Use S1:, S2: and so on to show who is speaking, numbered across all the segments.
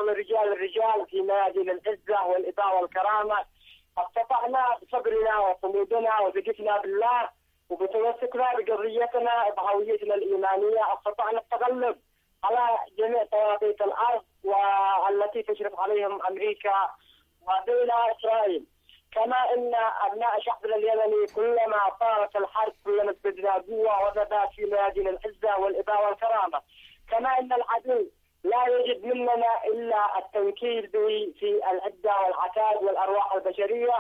S1: شغل الرجال في ميادين العزة والإباء والكرامة. استطعنا بصبرنا وصمودنا وثقتنا بالله وبتمسكنا بقضيتنا بهويتنا الإيمانية، استطعنا التغلب على جميع طواغيت الأرض والتي تشرف عليهم أمريكا ودولة إسرائيل. كما أن أبناء شعبنا اليمني كلما صارت الحرب كلما ازددنا قوة وثبات في ميادين العزة والإباء والكرامة. كما أن العدو لا يجد مننا إلا التنكيل به في العدة والعتاد والأرواح البشرية.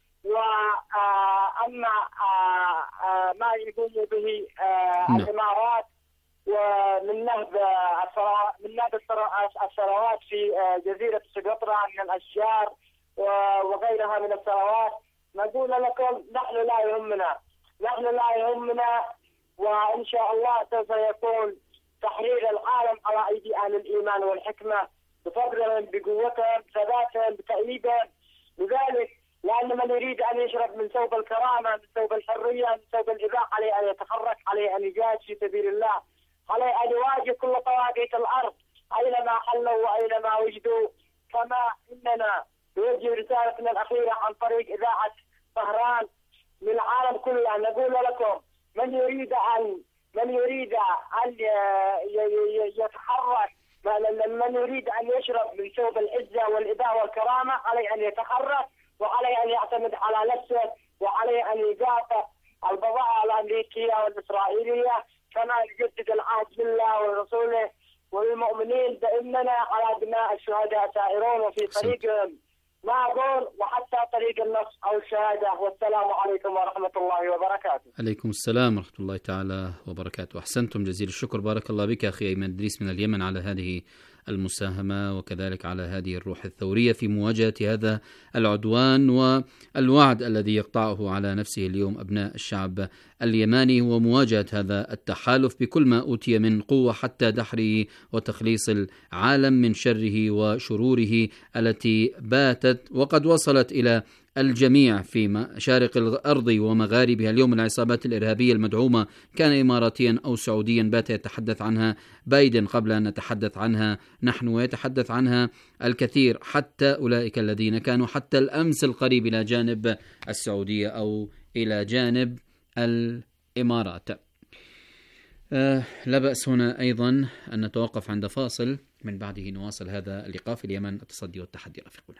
S1: وأما ما يقوم به الإمارات ومن نهب الثروات في جزيرة سقطرى من الأشجار وغيرها من الثروات، نقول لكم نحن لا يهمنا، وإن شاء الله سوف يكون تحرير العالم على أيدي أهل الإيمان والحكمة بصبرهم بقوتهم بثباتهم بتأييدهم. لذلك لأن من يريد أن يشرب من ثوب الكرامة من ثوب الحرية من ثوب الإباء عليه أن يتحرك، عليه أن يجاهد في سبيل الله، عليه أن يواجه كل طواغيت الأرض أينما حلوا وأينما وجدوا. كما إننا نوجه رسالتنا الأخيرة عن طريق إذاعة طهران للعالم كله، نقول لكم من يريد أن يتحرك، من يريد أن يشرب من ثوب العزة والإباء والكرامة عليه أن يتحرك، وعليه أن يعتمد على نفسه، وعليه أن يقاطع البضائع الأمريكية والإسرائيلية. كما يجدد العهد بالله ورسوله والمؤمنين بأننا على دماء الشهداء سائرون وفي طريقهم ناظر وحتى طريق النصر أو الشهادة. والسلام عليكم ورحمة الله وبركاته.
S2: عليكم السلام ورحمة الله تعالى وبركاته. أحسنتم جزيل الشكر، بارك الله بك أخي أيمن إدريس من اليمن على هذه المساهمة وكذلك على هذه الروح الثورية في مواجهة هذا العدوان والوعد الذي يقطعه على نفسه اليوم أبناء الشعب اليماني ومواجهة هذا التحالف بكل ما أوتي من قوة حتى دحره وتخليص العالم من شره وشروره التي باتت وقد وصلت إلى الجميع في مشارق الأرض ومغاربها. اليوم العصابات الإرهابية المدعومة كان إماراتيا أو سعوديا بات يتحدث عنها بايدن قبل أن نتحدث عنها نحن، ويتحدث عنها الكثير، حتى أولئك الذين كانوا حتى الأمس القريب إلى جانب السعودية أو إلى جانب الإمارات. لا بأس هنا أيضا أن نتوقف عند فاصل، من بعده نواصل هذا اللقاء في اليمن التصدي والتحدي. رفيقنا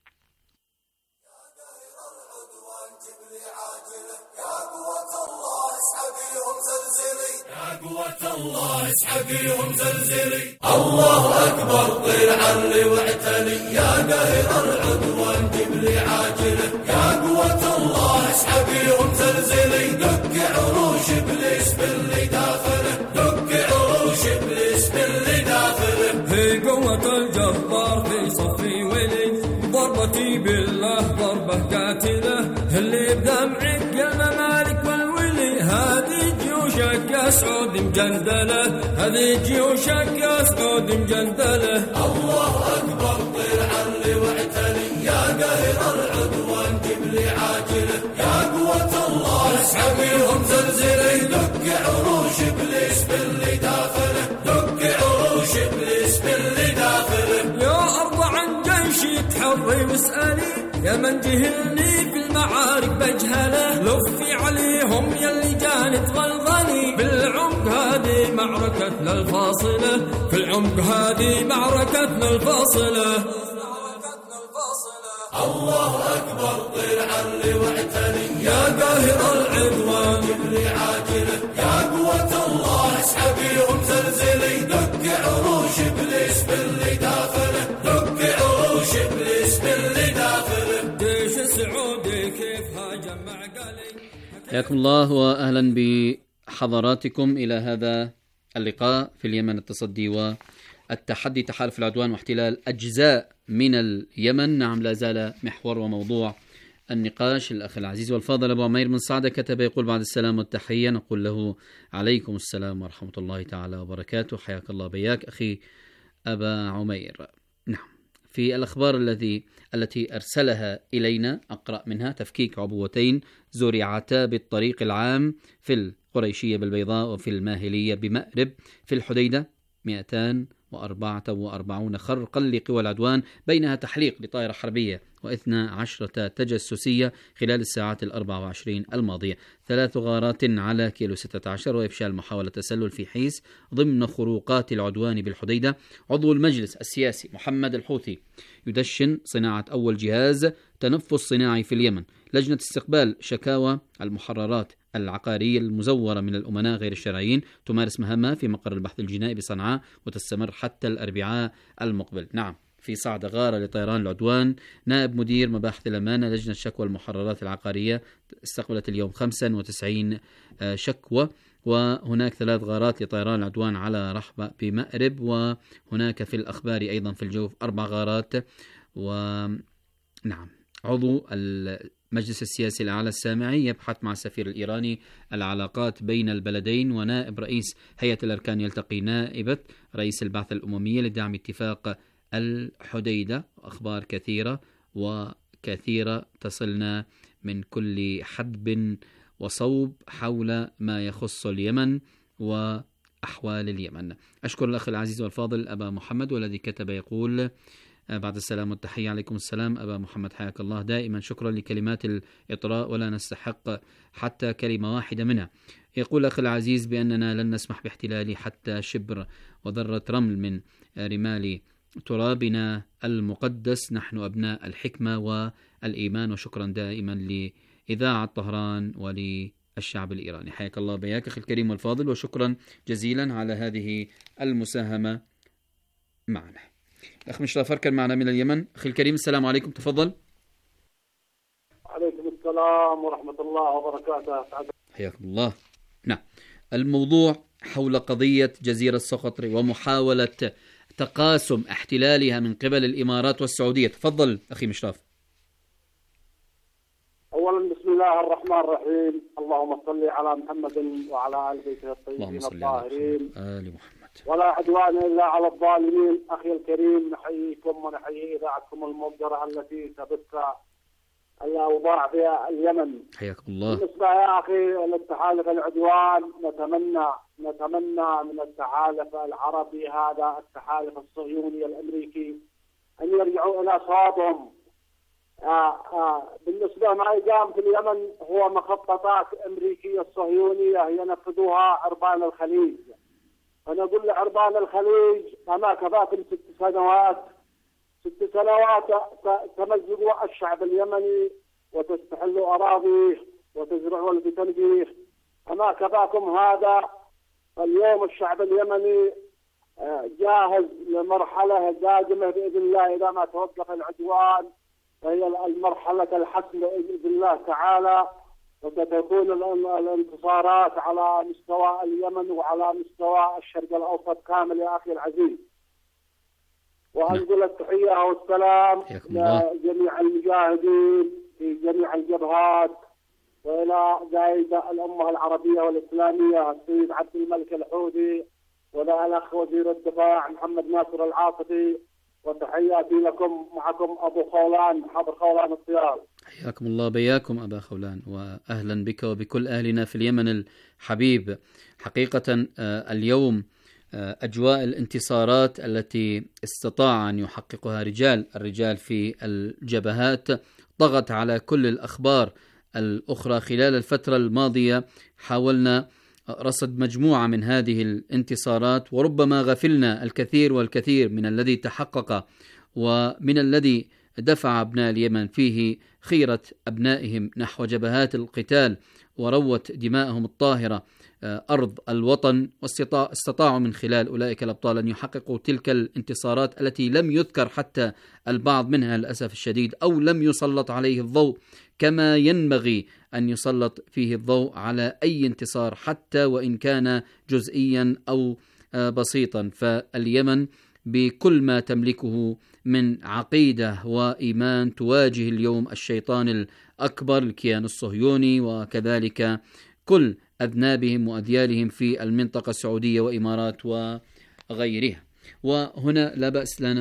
S3: قوة الله اسحقيهم زلزلي، الله أكبر طير علي واعتلي، يا قاهر العدوان جبلي عاجله، يا قوة الله اسحقيهم زلزلي، دق عروش إبليس باللي داخله، دق عروش إبليس باللي داخله.
S4: هي قوة الجبار في صفي ولي، ضربتي بالله ضربة قاتلة، اللي بدمعك يا الممالك والولي، هذه جيوشك يا سعود مجندلة، هذه جيوشك يا سعود مجندلة.
S3: الله أكبر طير علي واعتلي، يا قاهر العدوان جبلي عاجله، يا قوة الله اسحقيهم زلزلي، دق عروش إبليس باللي داخله، دق عروش إبليس باللي داخله.
S4: يا أرض عن جيشي تحري واسألي، يا من جهلني في المعارك بجهله، لفي عليهم يلي جانت غلغلي، بالعمق هذه معركتنا الفاصلة، في العمق هذه معركتنا الفاصلة.
S3: الله أكبر طير علي واعتلي، يا قاهر العدوان جبلي عاجله، يا قوة الله اسحقيهم زلزلي، دق عروش إبليس باللي داخله، دق عروش إبليس باللي داخله.
S4: جيش السعودي كيف هاجم معقلي.
S2: حياكم الله وأهلا بحضراتكم إلى هذا اللقاء في اليمن التصدي والتحدي، تحالف العدوان واحتلال أجزاء من اليمن. نعم، لا زال محور وموضوع النقاش. الأخ العزيز والفاضل أبو عمير من صعدة كتب يقول: بعد السلام والتحية، نقول له عليكم السلام ورحمة الله تعالى وبركاته. حياك الله بياك أخي أبا عمير. نعم، في الأخبار التي أرسلها إلينا أقرأ منها: تفكيك عبوتين زرعتا بالطريق العام في القريشية بالبيضاء وفي الماهلية بمأرب في الحديدة، 200 144 خرقا لقوى العدوان، بينها تحليق لطائرة حربية و12 تجسسية خلال الساعات 24 الماضية، 3 غارات على كيلو 16، وإفشال محاولة تسلل في حيس ضمن خروقات العدوان بالحديدة. عضو المجلس السياسي محمد الحوثي يدشن صناعة أول جهاز تنفس صناعي في اليمن. لجنة استقبال شكاوى المحررات العقارية المزورة من الأمناء غير الشرعيين تمارس مهامها في مقر البحث الجنائي بصنعاء وتستمر حتى الأربعاء المقبل. نعم، في صعد غارة لطيران العدوان، نائب مدير مباحث الأمانة لجنة شكوى المحررات العقارية استقبلت اليوم 95 شكوى، وهناك 3 غارات لطيران العدوان على رحبة بمأرب، وهناك في الأخبار أيضا في الجوف 4 غارات. ونعم، عضو المجلس السياسي الأعلى السامعي يبحث مع السفير الإيراني العلاقات بين البلدين، ونائب رئيس هيئة الأركان يلتقي نائبة رئيس البعثة الأممية لدعم اتفاق الحديدة. أخبار كثيرة وكثيرة تصلنا من كل حدب وصوب حول ما يخص اليمن وأحوال اليمن. أشكر الأخ العزيز والفاضل أبا محمد، والذي كتب يقول: بعد السلام والتحية. عليكم السلام أبا محمد، حياك الله. دائما شكرا لكلمات الإطراء، ولا نستحق حتى كلمة واحدة منها. يقول أخي العزيز بأننا لن نسمح باحتلال حتى شبر وذرة رمل من رمال ترابنا المقدس. نحن أبناء الحكمة والإيمان، وشكرا دائما لإذاعة طهران وللشعب الإيراني. حياك الله بياك أخي الكريم والفاضل، وشكرا جزيلا على هذه المساهمة معنا. الأخ مشرف أركن معنا من اليمن. أخي الكريم السلام عليكم، تفضل.
S5: عليكم السلام ورحمة الله وبركاته.
S2: حياكم الله. نعم، الموضوع حول قضية جزيرة سقطرى ومحاولة تقاسم احتلالها من قبل الإمارات والسعودية. تفضل أخي مشرف.
S5: أولا بسم الله الرحمن الرحيم، اللهم صل على محمد وعلى آل بيته الطيبين الطاهرين
S2: آل محمد.
S5: ولا عدوان إلا على الظالمين. أخي الكريم، نحييكم ونحيي إذاعتكم المبدرة التي تبث الأوضاع في اليمن.
S2: حياكم الله.
S5: بالنسبة يا أخي للتحالف العدوان، نتمنى من التحالف العربي هذا التحالف الصهيوني الأمريكي أن يرجعوا إلى صوابهم. بالنسبة ما يقام في اليمن هو مخططات أمريكية صهيونية ينفذوها عربان الخليج. أنا أقول لعربان الخليج: أما كفاكم 6 سنوات تمزقوا الشعب اليمني وتستحلوا أراضيه وتزرعوا بتنقيح. أما كفاكم هذا. اليوم الشعب اليمني جاهز لمرحلة قادمة بإذن الله إذا ما توقف العدوان، فهي المرحلة الحسم بإذن الله تعالى، وستكون الانتصارات على مستوى اليمن وعلى مستوى الشرق الأوسط كامل يا أخي العزيز. وأنقل التحية والسلام لجميع المجاهدين في جميع الجبهات، وإلى قائد الأمة العربية والإسلامية السيد عبد الملك الحوثي، وإلى الأخ وزير الدفاع محمد ناصر العاطفي، وتحياتي لكم. معكم أبو خولان، حاضر خولان الطيار.
S2: حياكم الله بياكم أبا خولان، وأهلا بك وبكل أهلنا في اليمن الحبيب. حقيقة اليوم أجواء الانتصارات التي استطاع أن يحققها الرجال في الجبهات ضغط على كل الأخبار الأخرى. خلال الفترة الماضية حاولنا رصد مجموعة من هذه الانتصارات، وربما غفلنا الكثير والكثير من الذي تحقق ومن الذي دفع أبناء اليمن فيه خيرة أبنائهم نحو جبهات القتال وروت دماءهم الطاهرة أرض الوطن، واستطاعوا من خلال أولئك الأبطال أن يحققوا تلك الانتصارات التي لم يذكر حتى البعض منها للأسف الشديد، أو لم يسلط عليه الضوء كما ينبغي أن يسلط فيه الضوء على أي انتصار حتى وإن كان جزئيا أو بسيطا. فاليمن بكل ما تملكه من عقيدة وإيمان تواجه اليوم الشيطان الأكبر الكيان الصهيوني، وكذلك كل أذنابهم وأذيالهم في المنطقة السعودية وإمارات وغيرها. وهنا لا بأس لنا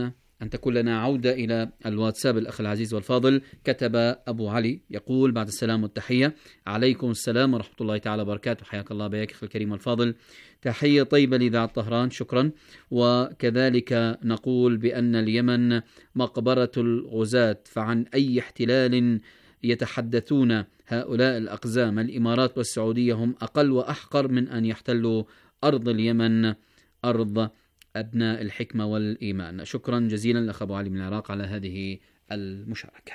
S2: أن تكون لنا عودة إلى الواتساب. الأخ العزيز والفاضل كتب أبو علي يقول: بعد السلام والتحية، عليكم السلام ورحمة الله تعالى وبركاته. حياك الله بك أخي الكريم والفاضل، تحية طيبة لإذاعة طهران، شكرا. وكذلك نقول بأن اليمن مقبرة الغزاة، فعن أي احتلال يتحدثون هؤلاء الأقزام؟ الإمارات والسعودية هم أقل وأحقر من أن يحتلوا أرض اليمن، أرض أبناء الحكمة والإيمان. شكرا جزيلا لأخ أبو علي من العراق على هذه المشاركة.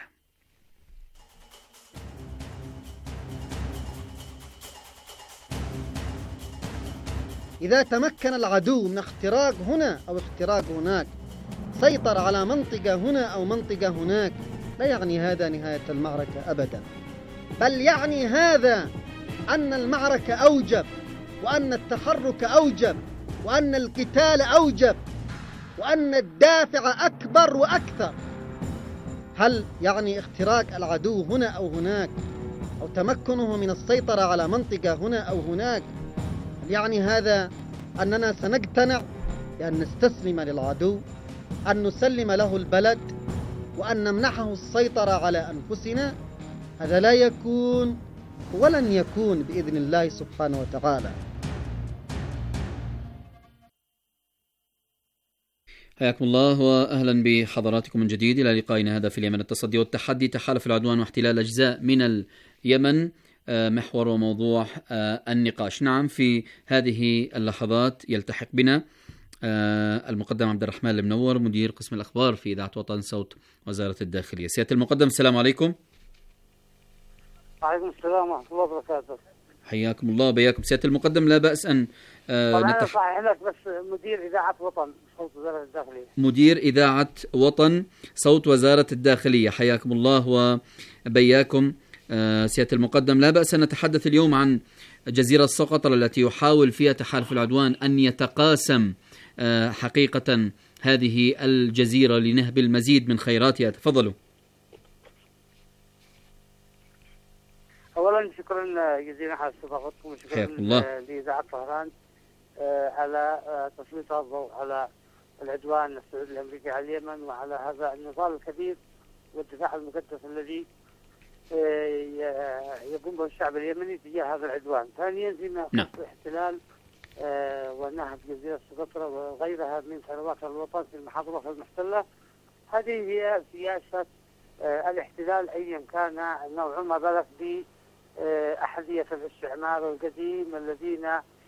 S6: إذا تمكن العدو من اختراق هنا أو اختراق هناك، سيطر على منطقة هنا أو منطقة هناك، لا يعني هذا نهاية المعركة أبدا، بل يعني هذا أن المعركة أوجب، وأن التحرك أوجب، وأن القتال أوجب، وأن الدافع أكبر وأكثر. هل يعني اختراق العدو هنا أو هناك، أو تمكنه من السيطرة على منطقة هنا أو هناك، يعني هذا أننا سنقتنع بأن نستسلم للعدو، أن نسلم له البلد، وأن نمنحه السيطرة على أنفسنا؟ هذا لا يكون ولن يكون بإذن الله سبحانه وتعالى.
S2: حياكم الله وأهلا بحضراتكم من جديد إلى لقائنا هذا في اليمن التصدي والتحدي، تحالف العدوان واحتلال أجزاء من اليمن، محور وموضوع النقاش. نعم، في هذه اللحظات يلتحق بنا المقدم عبد الرحمن المنور، مدير قسم الأخبار في إذاعة وطن صوت وزارة الداخلية. سيادة المقدم، السلام عليكم.
S7: وعليكم السلام ورحمة الله وبركاته.
S2: حياكم الله بياكم. سيادة المقدم، لا بأس أن
S7: أنا صحيح لك، بس مدير إذاعة وطن صوت وزارة الداخلية. مدير
S2: إذاعة وطن صوت وزارة الداخلية، حياكم الله وبياكم. سيادة المقدم، لا بأس أن نتحدث اليوم عن جزيرة سقطرى التي يحاول فيها تحالف العدوان أن يتقاسم حقيقة هذه الجزيرة لنهب المزيد من خيراتها. تفضلوا.
S7: أولا شكرا جزيلا على استضافتكم، وشكرا لإذاعة طهران على تسليط الضوء على العدوان السعودي الأمريكي على اليمن، وعلى هذا النضال الكبير والدفاع المقدس الذي يقوم به الشعب اليمني تجاه هذا العدوان. ثانيا فيما يخص احتلال ونهب جزيرة سقطرى وغيرها من ثروات الوطن في المحافظات المحتلة، هذه هي سياسة الاحتلال أيا كان نوع ما بلغ بأحذية الاستعمار القديم الذين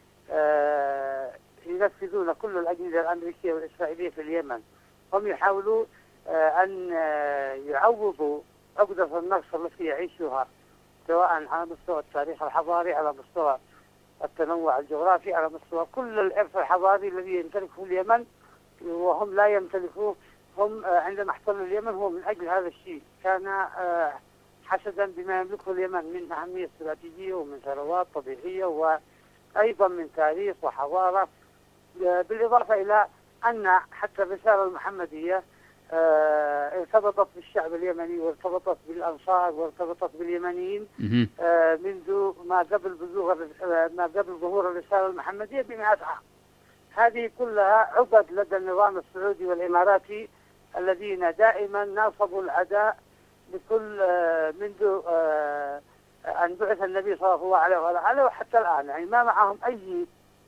S7: ينفذون كل الأجندة الأمريكية والإسرائيلية في اليمن. هم يحاولون أن يعوضوا عقدة النقص التي يعيشها، سواء على مستوى التاريخ الحضاري، على مستوى التنوع الجغرافي، على مستوى كل الإرث الحضاري الذي يمتلكه اليمن وهم لا يمتلكوه. هم عندما احتلوا اليمن هو من أجل هذا الشيء، كان حسدا بما يملكه اليمن من أهمية استراتيجية ومن ثروات طبيعية وأيضا من تاريخ وحضارة، بالإضافة إلى أن حتى الرسالة المحمدية ارتبطت بالشعب اليمني وارتبطت بالأنصار وارتبطت باليمنيين منذ ما قبل ظهور الرسالة المحمدية ب100 عام. هذه كلها عقد لدى النظام السعودي والإماراتي الذين دائما ناصبوا العداء بكل منذ أن بعث النبي صلى الله عليه وآله وحتى الآن، يعني ما معهم أي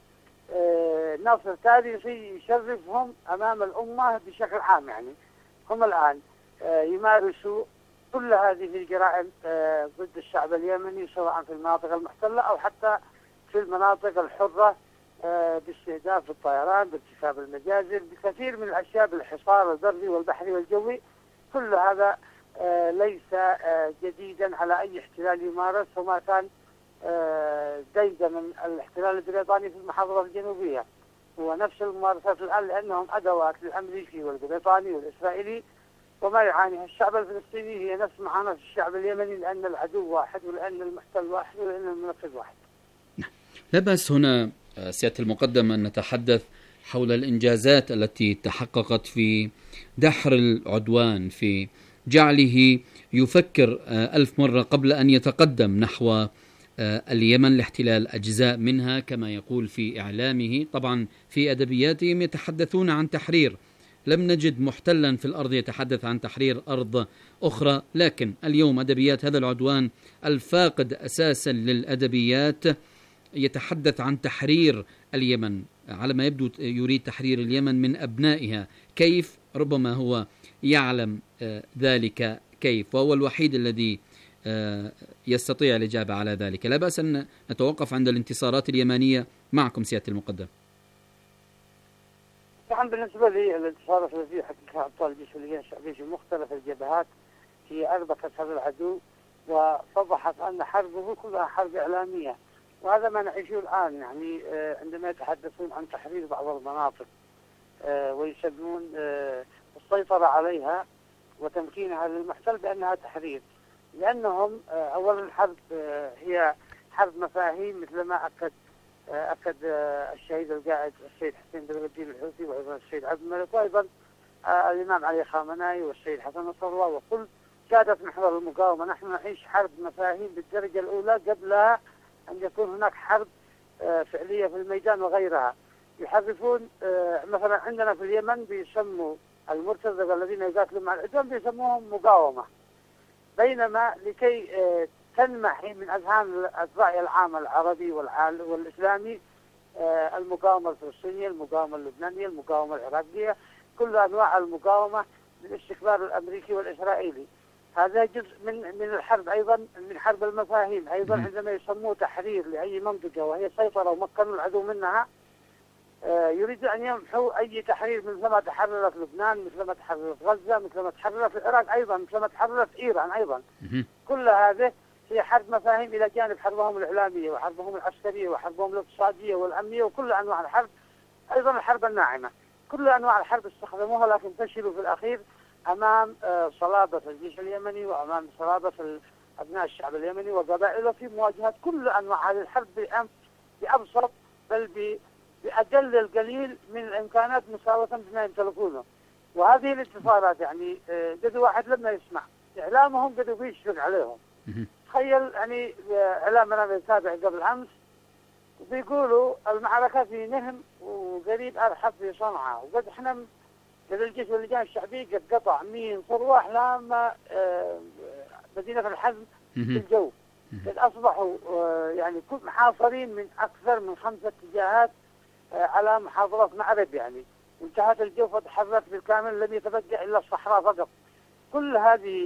S7: نصر تاريخي يشرفهم أمام الأمة بشكل عام. يعني هم الآن يمارسوا كل هذه الجرائم ضد الشعب اليمني، سواء في المناطق المحتلة أو حتى في المناطق الحرة، باستهداف الطيران، بارتكاب المجازر، بكثير من الأشياء، بالحصار البري والبحري والجوي. كل هذا ليس جديدا على أي احتلال يمارس، وما كان جيدا من الاحتلال البريطاني في المحافظة الجنوبية. هو نفس الممارسات الآن، لأنهم أدوات للأمريكي والبريطاني والإسرائيلي، وما يعانيها الشعب الفلسطيني هي نفس معاناة الشعب اليمني، لأن العدو واحد ولأن المحتل واحد ولأن المنفذ واحد.
S2: لا بأس هنا سيادة المقدم أن نتحدث حول الإنجازات التي تحققت في دحر العدوان، في جعله يفكر 1000 مرة قبل أن يتقدم نحو اليمن لاحتلال أجزاء منها كما يقول في إعلامه. طبعا في أدبياتهم يتحدثون عن تحرير لم نجد محتلا في الأرض يتحدث عن تحرير أرض أخرى، لكن اليوم أدبيات هذا العدوان الفاقد أساسا للأدبيات يتحدث عن تحرير اليمن، على ما يبدو يريد تحرير اليمن من أبنائها. كيف؟ ربما هو يعلم ذلك كيف، وهو الوحيد الذي يستطيع الإجابة على ذلك. لا بأس أن نتوقف عند الانتصارات اليمنية معكم سيادة المقدم.
S7: طبعا بالنسبة لي الانتصارات التي حققها أبطال الجيش الليبي الشعبي في مختلف الجبهات هي أربكت هذا العدو وفضحت أن حربه كلها حرب إعلامية، وهذا ما نعيشه الآن. يعني عندما يتحدثون عن تحرير بعض المناطق ويسمون السيطرة عليها وتمكينها للمحتل بأنها تحرير، لأنهم أولا الحرب هي حرب مفاهيم، مثل ما أكد الشهيد القائد السيد حسين بدر الدين الحوثي، وأيضا السيد عبد الملك، وأيضا الإمام علي خامنئي والسيد حسن نصر الله وكل قادة محور المقاومة. نحن نعيش حرب مفاهيم بالدرجة الأولى قبل أن يكون هناك حرب فعلية في الميدان وغيرها. يحرفون مثلا عندنا في اليمن بيسموا المرتزقة الذين يقاتلون مع العدوان بيسموهم مقاومة، بينما لكي تنمحي من أذهان الرأي العام العربي والإسلامي المقاومة الفلسطينية، المقاومة اللبنانية، المقاومة العراقية، كل أنواع المقاومة للاستكبار الأمريكي والإسرائيلي. هذا جزء من الحرب، أيضا من حرب المفاهيم. أيضا عندما يسموه تحرير لأي منطقة وهي سيطرة ومكنوا العدو منها، يريد أن يمحوا أي تحرير، مثل ما تحررت لبنان، مثل ما تحررت غزة، مثل ما تحررت العراق، أيضا مثل ما تحررت إيران. أيضا كل هذه هي حرب مفاهيم إلى جانب حربهم الإعلامية وحربهم العسكرية وحربهم الاقتصادية والأمنية وكل أنواع الحرب، أيضا الحرب الناعمة. كل أنواع الحرب استخدموها، لكن فشلوا في الأخير أمام صلابة الجيش اليمني وأمام صلابة أبناء الشعب اليمني وقبائله في مواجهة كل أنواع هذه الحرب بأبسط بل بأقل القليل من الإمكانات مساواة بما يمتلكونه. وهذه الانتصارات يعني قد واحد لما يسمع إعلامهم قد بيشفق عليهم. تخيل يعني إعلامنا بيتابع قبل أمس بيقولوا المعركة في نهم وقريب أرحب في صنعاء، وقد إحنا قد الجيش واللجان الشعبية قد قطع من صروح لما مدينة الحزم في الجو، قد أصبحوا يعني محاصرين من أكثر من 5 اتجاهات على محافظة معرب. يعني انتهت الجوف وتحررت بالكامل، لم يتبقى إلا الصحراء فقط. كل هذه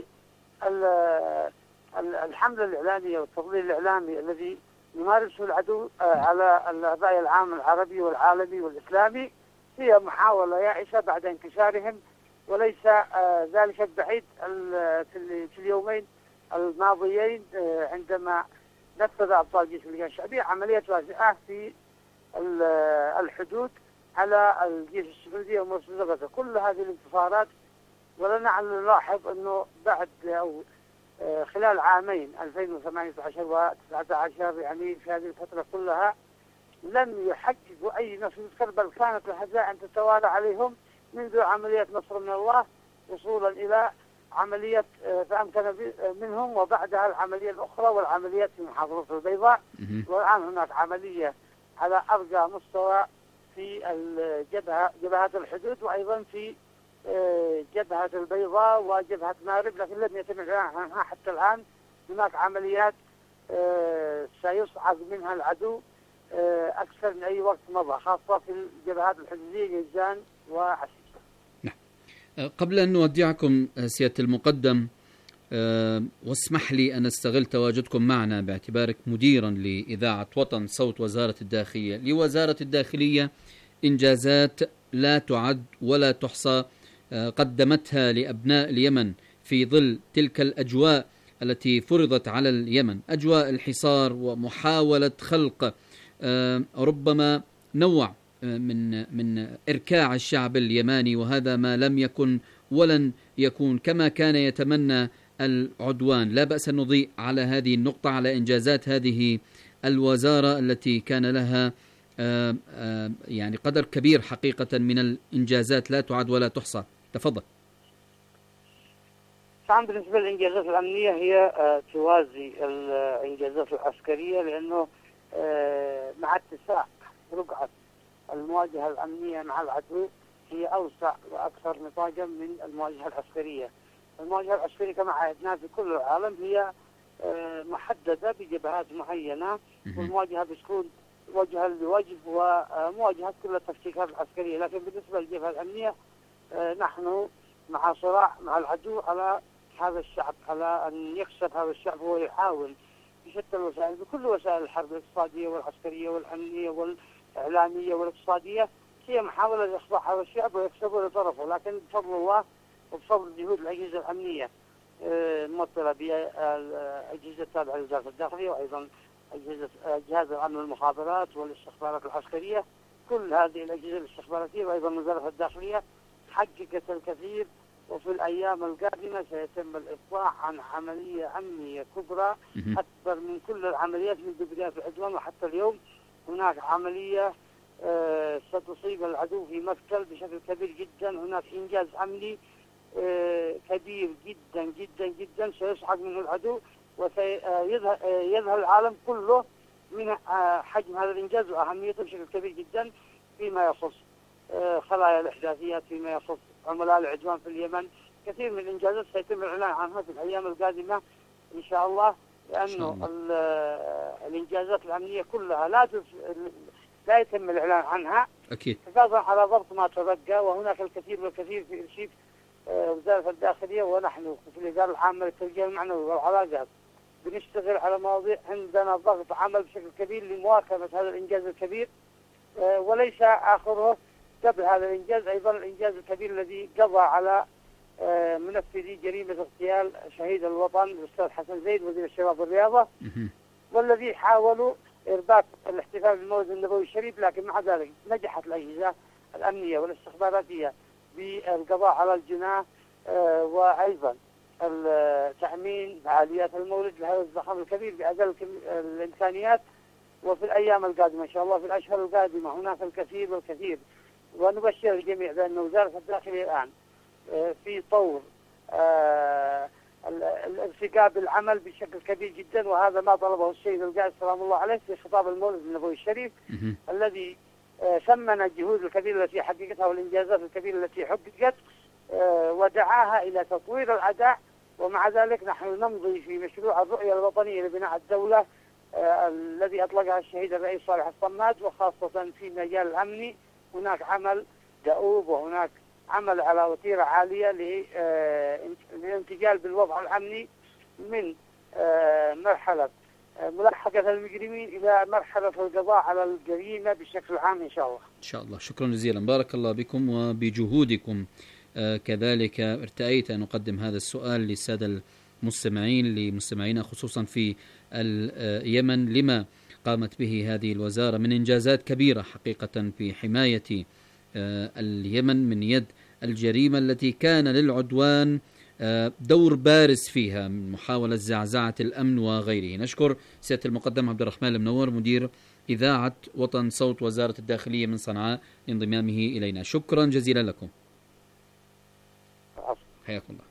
S7: الحملة الإعلامية والتضليل الإعلامي الذي يمارسه العدو على الرأي العام العربي والعالمي والإسلامي هي محاولة يائسة بعد انكسارهم، وليس ذلك البعيد. في اليومين الماضيين عندما نفذ أبطال الجيش اللجان الشعبية عملية واسعة في الحدود على الجيش السعودي ومرتزقته، كل هذه الانتصارات. ولنا أن نلاحظ أنه بعد أو خلال عامين 2018 و19 يعني في هذه الفترة كلها لم يحققوا أي نصر يذكر، بل كانت الهزائم تتوالى عليهم منذ عملية نصر من الله وصولا إلى عملية فأمكن منهم، وبعدها العملية الأخرى والعمليات في محافظة البيضاء. والآن هناك عملية على أرقى مستوى في جبهات الحدود، وأيضا في جبهة البيضاء وجبهة مارب، لكن لم يتم الإعلان عنها حتى الآن. هناك عمليات سيصعد منها العدو أكثر من أي وقت مضى، خاصة في الجبهات الحدودية جيزان وعسير.
S2: قبل أن نودعكم سيادة المقدم، واسمح لي أن استغل تواجدكم معنا باعتبارك مديرا لإذاعة وطن صوت وزارة الداخلية. لوزارة الداخلية إنجازات لا تعد ولا تحصى قدمتها لأبناء اليمن في ظل تلك الأجواء التي فرضت على اليمن، أجواء الحصار ومحاولة خلق ربما نوع من إركاع الشعب اليماني، وهذا ما لم يكن ولن يكون كما كان يتمنى العدوان. لا بأس أن نضيء على هذه النقطة، على إنجازات هذه الوزارة التي كان لها يعني قدر كبير حقيقة من الإنجازات لا تعد ولا تحصى. تفضل.
S7: طبعا بالنسبة للإنجازات الأمنية هي توازي الإنجازات العسكرية، لأنه مع اتساع رقعة المواجهة الأمنية مع العدو هي أوسع وأكثر نطاقا من المواجهة العسكرية. المواجهة العسكرية كما عهدنا في كل العالم هي محددة بجبهات معينة، والمواجهة بتكون وجها لوجه ومواجهة كل التكتيكات العسكرية. لكن بالنسبة للجبهة الأمنية نحن مع صراع مع العدو على هذا الشعب، على أن يكسب هذا الشعب. هو يحاول بشتى الوسائل، بكل وسائل الحرب الاقتصادية والعسكرية والأمنية والإعلامية والاقتصادية، هي محاولة لإخضاع هذا الشعب ويكسبه لطرفه. لكن بفضل الله وبفضل جهود الأجهزة الأمنية ممثلة بالأجهزة التابعة لوزارة الداخلية، وأيضا جهاز الأمن والمخابرات والاستخبارات العسكرية، كل هذه الأجهزة الاستخباراتية وأيضا وزارة الداخلية حققت الكثير. وفي الأيام القادمة سيتم الإفصاح عن عملية أمنية كبرى أكبر من كل العمليات منذ بداية العدوان وحتى اليوم. هناك عملية ستصيب العدو في مقتل بشكل كبير جدا. هناك إنجاز أمني كبير جدا جدا جدا سيسحق منه العدو، وسيذهل العالم كله من حجم هذا الإنجاز وأهميته بشكل كبير جدا فيما يخص خلايا الإحداثيات، فيما يخص عملاء العدوان في اليمن. كثير من الإنجازات سيتم الإعلان عنها في الأيام القادمة إن شاء الله، لأنه الإنجازات الأمنية كلها لا يتم الإعلان عنها
S2: أكيد
S7: حفاظا على ضبط ما تبقى. وهناك الكثير والكثير في إرشيد وزارة الداخلية، ونحن في الإدارة العامة للتوجيه المعنوي والعلاقات بنشتغل على مواضيع عندنا ضغط عمل بشكل كبير لمواكبة هذا الإنجاز الكبير. وليس آخره قبل هذا الإنجاز أيضا الإنجاز الكبير الذي قضى على منفذي جريمة اغتيال شهيد الوطن الأستاذ حسن زيد وزير الشباب والرياضة، والذي حاولوا إرباك الاحتفال بالمولد النبوي الشريف. لكن مع ذلك نجحت الأجهزة الأمنية والاستخباراتية بالقضاء على الجناه وأيضا تأمين فعاليات المولد لهذا الزخم الكبير بأقل الإمكانيات. وفي الأيام القادمة إن شاء الله في الأشهر القادمة هناك الكثير والكثير. ونبشر الجميع بأن وزارة الداخلية الآن في طور الارتقاء بالعمل بشكل كبير جدا، وهذا ما طلبه السيد القائد سلام الله عليه في خطاب المولد النبوي الشريف الذي ثمن الجهود الكبيرة التي حققتها والإنجازات الكبيرة التي حققت ودعاها إلى تطوير الأداء. ومع ذلك نحن نمضي في مشروع الرؤية الوطنية لبناء الدولة الذي أطلقها الشهيد الرئيس صالح الصماد، وخاصة في مجال الأمني هناك عمل دؤوب وهناك عمل على وتيرة عالية للانتقال بالوضع الأمني من مرحلة ملاحقة المجرمين إلى مرحلة القضاء على الجريمة بشكل عام إن شاء الله.
S2: إن شاء الله. شكرا جزيلا، بارك الله بكم وبجهودكم. كذلك ارتأيت أن أقدم هذا السؤال للسادة المستمعين لمستمعينا خصوصا في اليمن لما قامت به هذه الوزارة من إنجازات كبيرة حقيقة في حماية اليمن من يد الجريمة التي كان للعدوان دور بارز فيها من محاولة زعزعة الأمن وغيره. نشكر سيادة المقدم عبد الرحمن المنور مدير إذاعة وطن صوت وزارة الداخلية من صنعاء لانضمامه إلينا. شكرا جزيلا لكم، حياكم الله.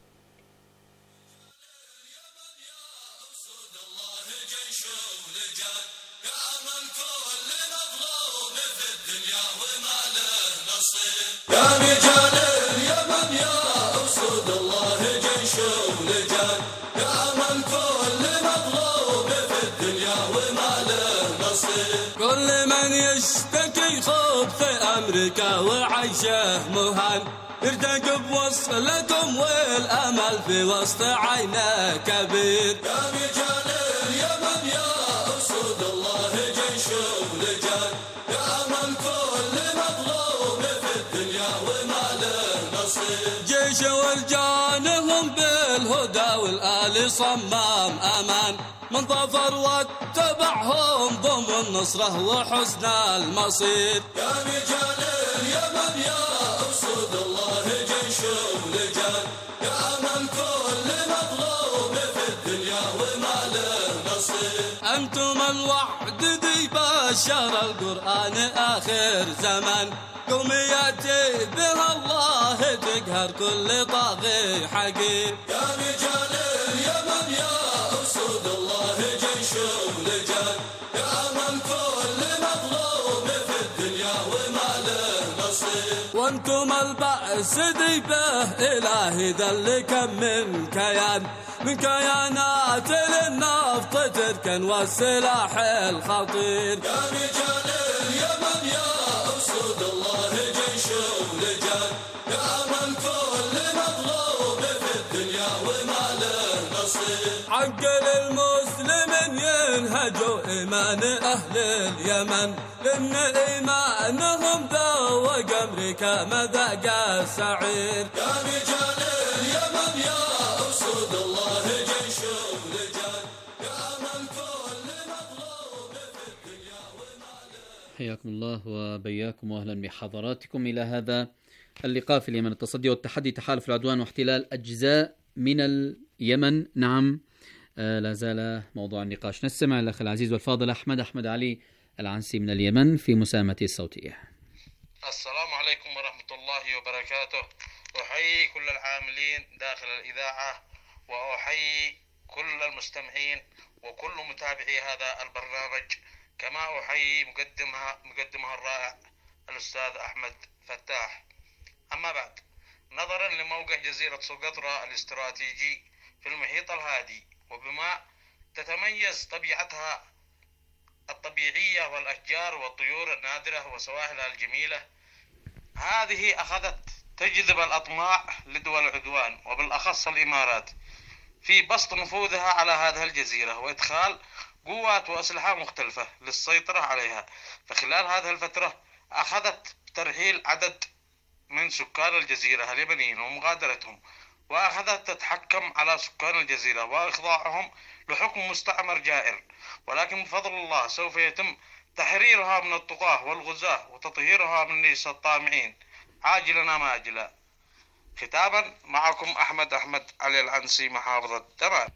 S3: يا رجال اليمن يا أسود الله جيش ولجان، يا من كل مظلوم في الدنيا وما له نصيب.
S4: كل من يشتكي خوف في أمريكا وعيشه مهان، يرتقب وصلكم والأمل في وسط عينه كبير.
S3: يا رجال اليمن يا أسود الله جيش ولجان، يا من كل مظلوم في الدنيا وما له نصيب.
S4: جيش ورجانهم بالهدى والآل صمام أمان، من ظفر واتبعهم ضم النصرة وحسن المصير.
S3: يا رجال اليمن يا أسود الله جيش ولجان، يا من كل مظلوم في الدنيا وما له نصيب.
S4: أنتم الوعد ذي بشر القرآن آخر زمان، قوم يأتي بها الله تقهر كل طاغي حقير.
S3: يا رجال اليمن يا أسود الله جيش ولجان، يا من كل مظلوم في الدنيا وما له نصيب.
S4: وانتم البأس ديبه إلهي دلكم من كيانات للنفط تركن والسلاح الخطير.
S3: يا رجال اليمن يا أسود الله جيش ولجان، يا من كل مطلوب في الدنيا وما له نصير.
S4: حق للمسلمين ينهجوا إيمان أهل اليمن، إن إيمانهم ذوق أمريكا مذاق السعير.
S3: يا رجال اليمن يا أسود الله جيش ولجان، يا من كل مطلوب في الدنيا وما له.
S2: حياكم الله وبياكم واهلا بحضراتكم الى هذا اللقاء في اليمن، التصدي والتحدي، تحالف العدوان واحتلال اجزاء من اليمن. نعم، لا زال موضوع النقاش. نستمع الاخ العزيز والفاضل احمد علي العنسي من اليمن في مساهمته الصوتيه.
S8: السلام عليكم ورحمة الله وبركاته. أحيي كل العاملين داخل الإذاعة، وأحيي كل المستمعين وكل متابعي هذا البرنامج، كما أحيي مقدمها الرائع الأستاذ أحمد فتاح. أما بعد، نظرا لموقع جزيرة سقطرى الاستراتيجي في المحيط الهادي، وبما تتميز طبيعتها الطبيعية والأشجار والطيور النادرة وسواحلها الجميلة، هذه أخذت تجذب الأطماع لدول العدوان وبالأخص الإمارات في بسط نفوذها على هذه الجزيرة وإدخال قوات وأسلحة مختلفة للسيطرة عليها. فخلال هذه الفترة أخذت ترحيل عدد من سكان الجزيرة اليمنيين ومغادرتهم، وأخذت تتحكم على سكان الجزيرة وإخضاعهم لحكم مستعمر جائر، ولكن بفضل الله سوف يتم تحريرها من الطغاة والغزاة وتطهيرها من رجس الطامعين عاجلا أم آجلا. ختاما، معكم أحمد علي العنسي، محافظة دمام.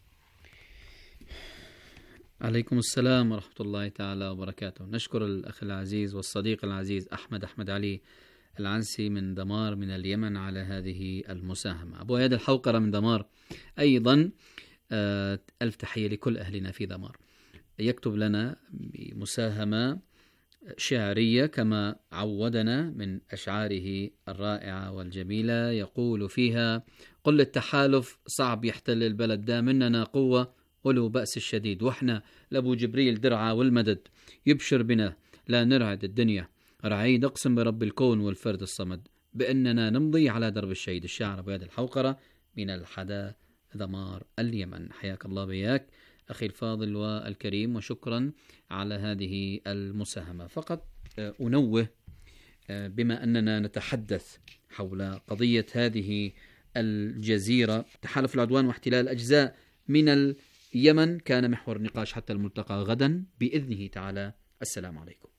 S2: عليكم السلام ورحمة الله تعالى وبركاته. نشكر الأخ العزيز والصديق العزيز أحمد علي العنسي من دمار من اليمن على هذه المساهمة. أبو عياد الحوقرة من دمار أيضا ألف تحية لكل أهلنا في دمار. يكتب لنا مساهمة شعرية كما عودنا من أشعاره الرائعة والجميلة، يقول فيها: قل للتحالف صعب يحتل البلد، دا مننا قوة ولو بأس الشديد، وإحنا لأبو جبريل درعا والمدد، يبشر بنا لا نرعد الدنيا، رعيد أقسم برب الكون والفرد الصمد بأننا نمضي على درب الشهيد. الشاعر أبو عياد الحوقرة من الحدا دمار اليمن. حياك الله بياك أخي الفاضل والكريم، وشكرا على هذه المساهمة. فقط أنوه بما أننا نتحدث حول قضية هذه الجزيرة، تحالف العدوان واحتلال أجزاء من اليمن، كان محور النقاش حتى الملتقى غدا بإذنه تعالى. السلام عليكم.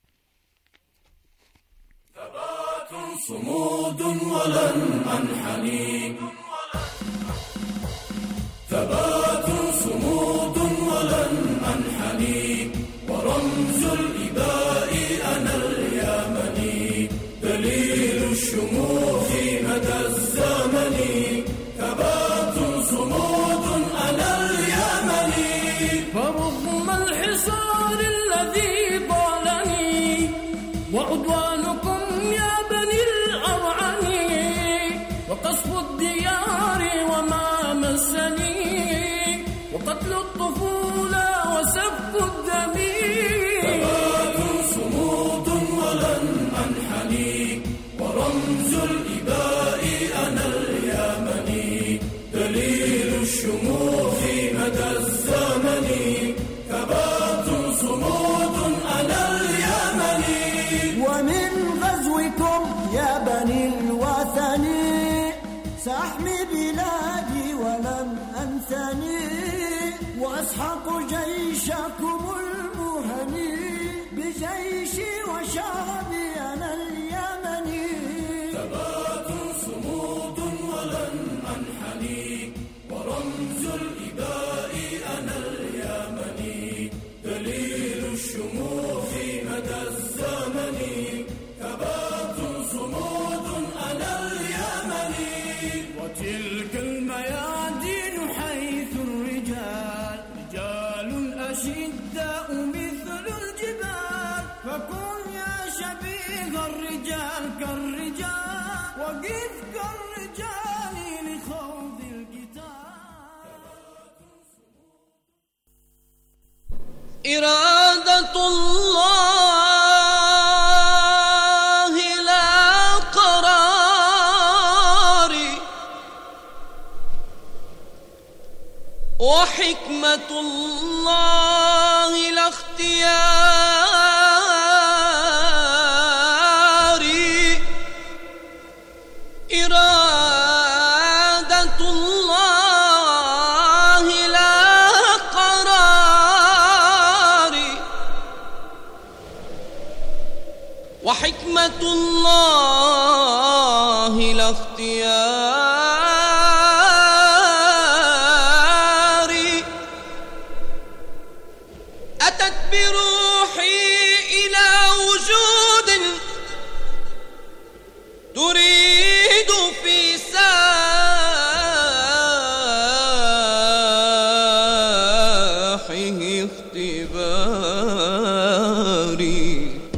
S3: ثبات صمود ولن أنحني، ثبات صمود ولن أنحني، ورمز الإباء أنا اليمني، دليل الشموخ مدى الزمن، ثبات صمود أنا اليمني.
S4: فرغم الحصار الذي طالني وعدوانكم يا بني الأرعن، وقصف الديار وما مسني، وقتل الطفولة وسفك الدم،
S3: ثبات صمود ولن أنحني، ورمز الإباء أنا اليمني، دليل الشموخ مدى الزمن، ثبات صمود أنا اليمني.
S9: ومن غزوكم يا بني الوثن سأحمي بلادي ولن أنثني، وأسحق جيشكم المهني، بجيشي وشعبي أنا اليمني.
S3: ثبات صمود ولن أنحني، ورمز الإباء أنا اليمني، دليل الشموخ مدى الزمن، ثبات صمود أنا اليمني.
S4: وتلك الميادين حيث الرجال، رجال أشداء مثل الجبال، فكن يا شبيه الرجال كالرجال. إرادة الله لا قراري، وحكمة الله لا اختياري. إرادة الله لا قراري، وحكمة الله لا اختياري. أتت بروحي إلى وجود تريد في ساحه اختباري.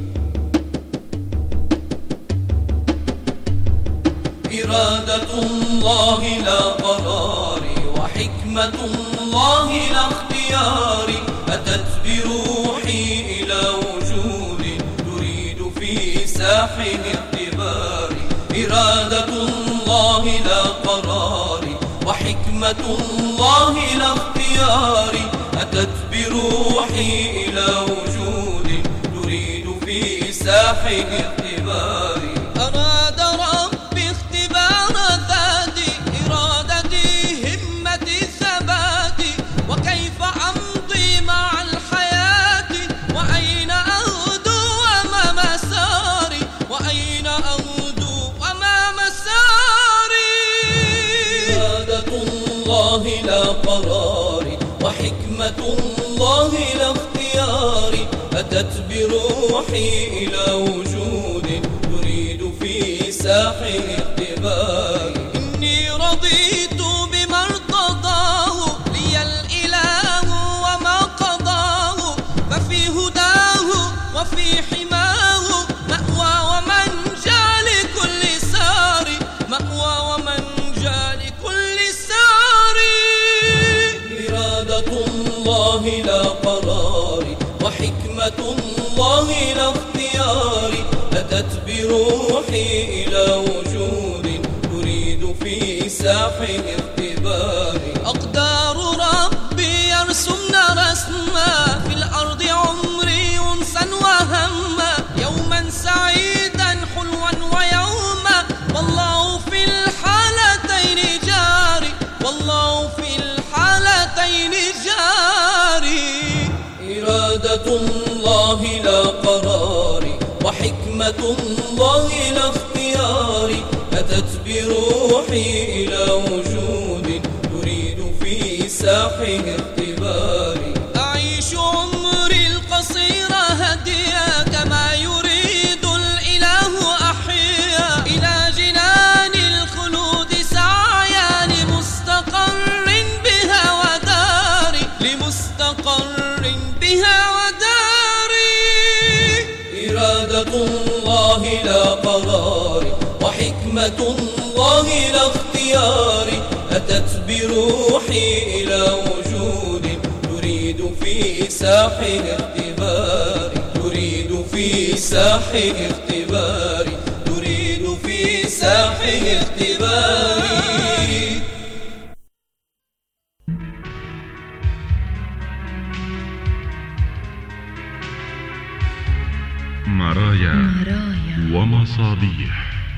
S4: إرادة الله لا قراري، وحكمة الله لا اختياري. أتت بروحي إلى وجود تريد في ساحه اختباري. إرادة الله لا قراري، وحكمة الله لا اختياري. أتت بروحي إلى وجود تريد في ساحه اختباري. أراد ربي اختبار ذاتي، إرادتي همتي ثباتي، وكيف أمضي مع الحياة، وأين أغدو وما مساري، وأين أغدو وما مساري. إرادة الله لا قراري، وحكمة الله لا اختياري. أتت بروحي إلى وجود تريد في ساحه اختباري. إني رضيت بما ارتضاه لي الإله وما قضاه، ففي هداه وفي حماه مأوى ومنجى لكل ساري، مأوى ومنجى لكل ساري. إرادة الله لا قراري، وحكمة الله لا اختياري. أتت بروحي إلى وجود تريد في ساحه اختباري. أقدار ربي يرسمن رسما في الأرض عمري أنسا وهما، يوما سعيدا حلوا ويوما، والله في الحالتين جاري، والله في الحالتين جاري. إرادة الله لا قراري، وحكمة الله لا اختياري. أتت بروحي إلى وجود تريد في ساحه اختباري. أعيش عمري القصير هديا كما يريد الإله، أحيا إلى جنان الخلود سعيا، لمستقر بها وداري، لمستقر بها وداري. إرادة الله لا قراري، وحكمة الله لا اختياري. أتت بروحي إلى وجود تريد في ساحه اختباري، تريد في ساحه اختباري، تريد في ساحه اختباري.
S10: مرايا ومصابيح.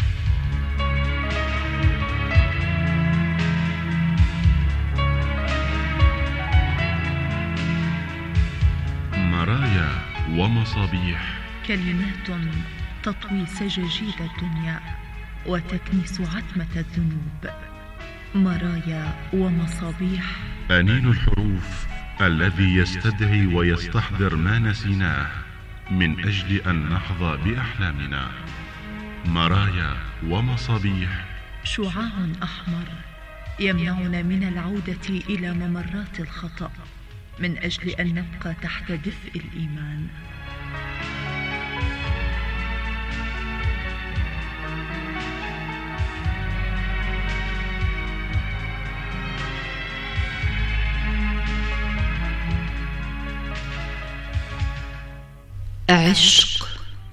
S10: مرايا ومصابيح،
S11: كلمات تطوي سجاجيد الدنيا وتكنس عتمة الذنوب. مرايا ومصابيح،
S10: أنين الحروف الذي يستدعي ويستحضر ما نسيناه من أجل أن نحظى بأحلامنا. مرايا ومصابيح،
S11: شعاع أحمر يمنعنا من العودة إلى ممرات الخطأ من أجل أن نبقى تحت دفء الإيمان. عشق.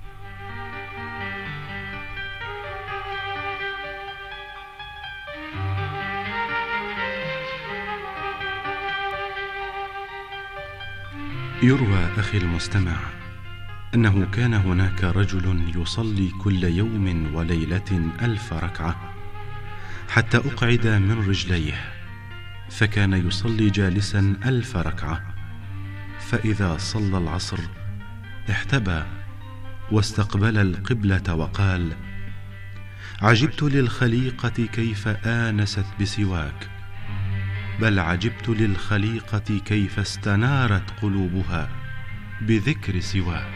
S12: يروى أخي المستمع أنه كان هناك رجل يصلي كل يوم وليلة 1000 ركعة حتى أقعد من رجليه، فكان يصلي جالسا 1000 ركعة، فإذا صلى العصر احتبى واستقبل القبلة وقال: عجبت للخليقة كيف آنست بسواك، بل عجبت للخليقة كيف استنارت قلوبها بذكر سواك.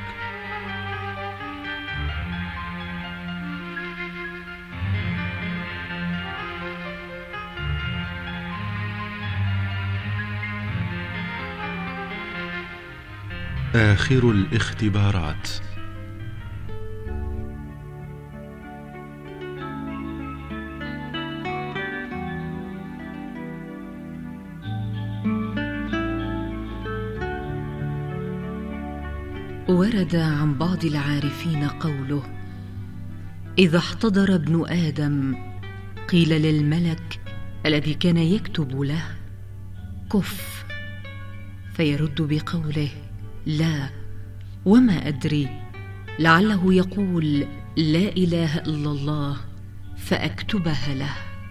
S12: آخر الاختبارات.
S11: ورد عن بعض العارفين قوله: إذا احتضر ابن آدم قيل للملك الذي كان يكتب له: كف، فيرد بقوله: لا، وما أدري، لعله يقول لا إله إلا الله فأكتبها له.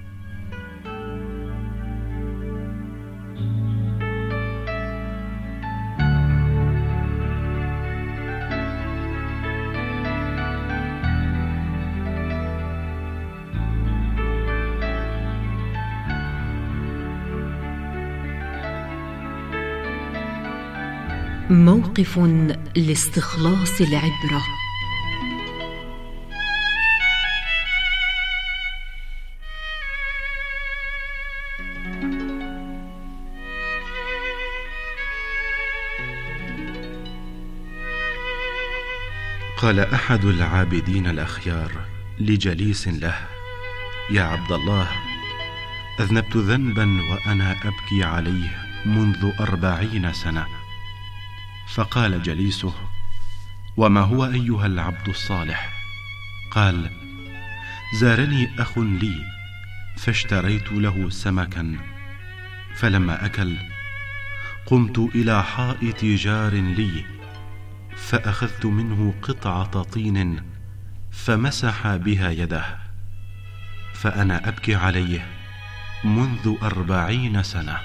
S11: موقف لاستخلاص العبرة.
S12: قال أحد العابدين الأخيار لجليس له: يا عبد الله، أذنبت ذنبا وأنا أبكي عليه منذ 40 سنة. فقال جليسه: وما هو أيها العبد الصالح؟ قال: زارني أخ لي فاشتريت له سمكا، فلما أكل قمت إلى حائط جار لي فأخذت منه قطعة طين فمسح بها يده، فأنا أبكي عليه منذ 40 سنة.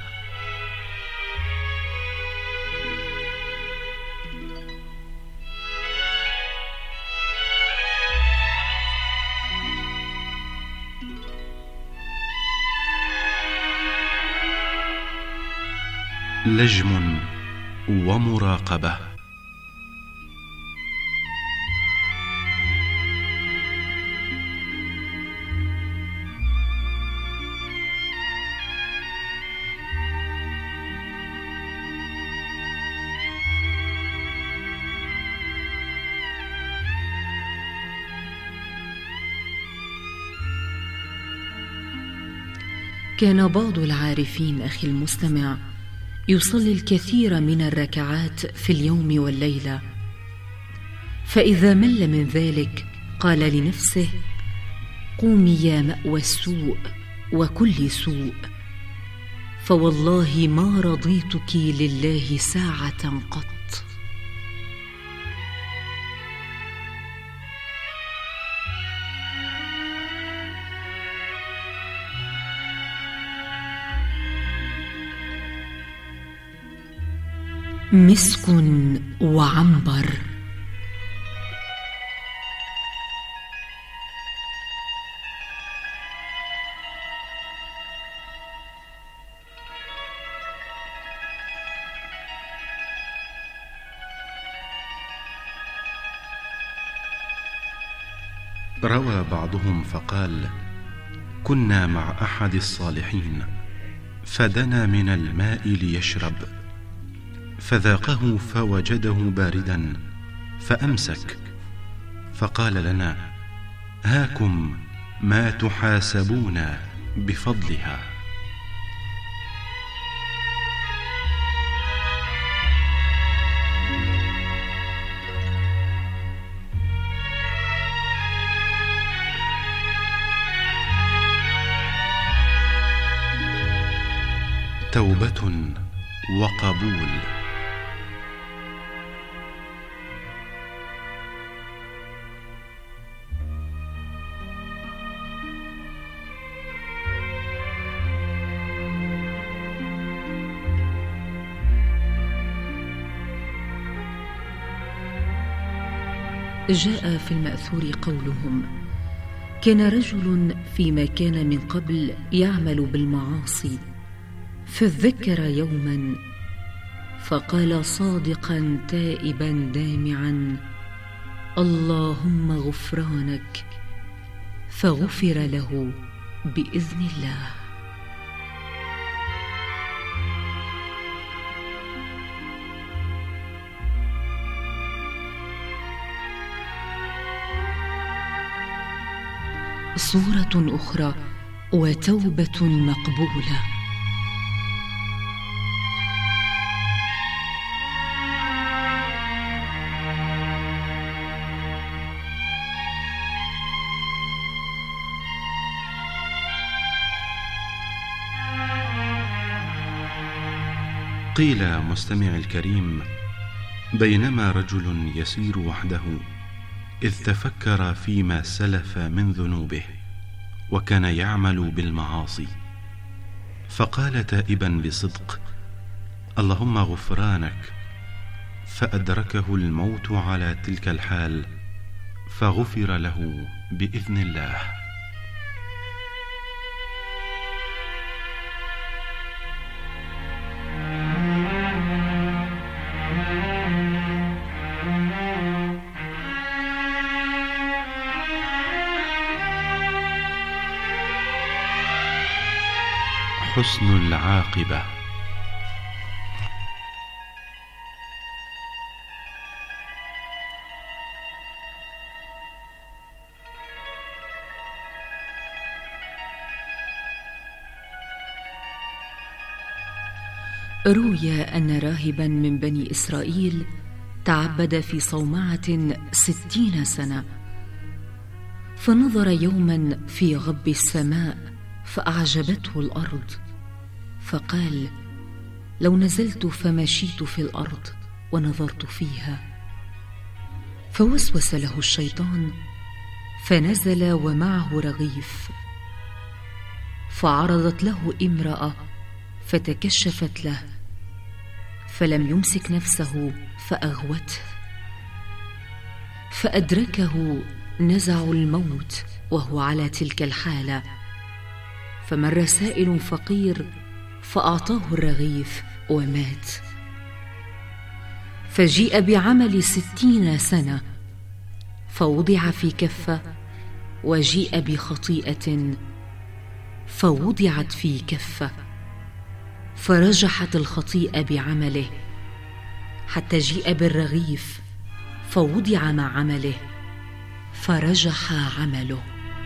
S12: لجم ومراقبة.
S11: كان بعض العارفين أخي المستمع يصلي الكثير من الركعات في اليوم والليلة، فإذا مل من ذلك قال لنفسه: قومي يا مأوى السوء وكل سوء، فوالله ما رضيتك لله ساعة قط. مسك وعنبر.
S12: روى بعضهم فقال: كنا مع أحد الصالحين فدنا من الماء ليشرب، فذاقه فوجده باردا فأمسك، فقال لنا: هاكم ما تحاسبون بفضلها. توبة وقبول.
S11: جاء في المأثور قولهم: كان رجل فيما كان من قبل يعمل بالمعاصي، فذكر يوما فقال صادقا تائبا دامعا: اللهم غفرانك، فغفر له بإذن الله. صورة أخرى وتوبة مقبولة.
S12: قيل مستمع الكريم: بينما رجل يسير وحده إذ تفكر فيما سلف من ذنوبه وكان يعمل بالمعاصي، فقال تائبا بصدق: اللهم غفرانك، فأدركه الموت على تلك الحال فغفر له بإذن الله. حسن العاقبة.
S11: روي أن راهبا من بني إسرائيل تعبد في صومعة 60 سنة، فنظر يوما في غب السماء فأعجبته الأرض، فقال: لو نزلت فمشيت في الأرض ونظرت فيها. فوسوس له الشيطان فنزل ومعه رغيف، فعرضت له امرأة فتكشفت له، فلم يمسك نفسه فأغوته، فأدركه نزع الموت وهو على تلك الحالة، فمر سائل فقير فأعطاه الرغيف ومات. فجيء بعمل 60 سنة فوضع في كفة، وجيء بخطيئة فوضعت في كفة، فرجحت الخطيئة بعمله، حتى جيء بالرغيف فوضع مع عمله فرجح عمله.